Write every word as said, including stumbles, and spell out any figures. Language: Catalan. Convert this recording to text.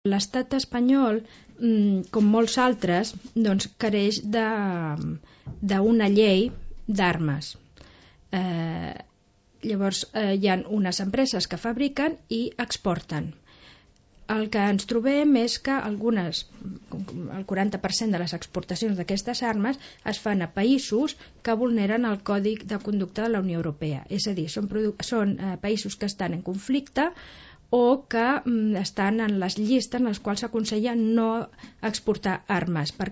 L'estat espanyol, com molts altres, doncs, careix d'una llei d'armes. Eh, llavors, eh, hi ha unes empreses que fabriquen i exporten. El que ens trobem és que algunes, el quaranta per cent de les exportacions d'aquestes armes es fan a països que vulneren el Codi de Conducta de la Unió Europea. És a dir, són, són eh, països que estan en conflicte o que mm, estan en les llistes en les quals s'aconsella no exportar armes, per,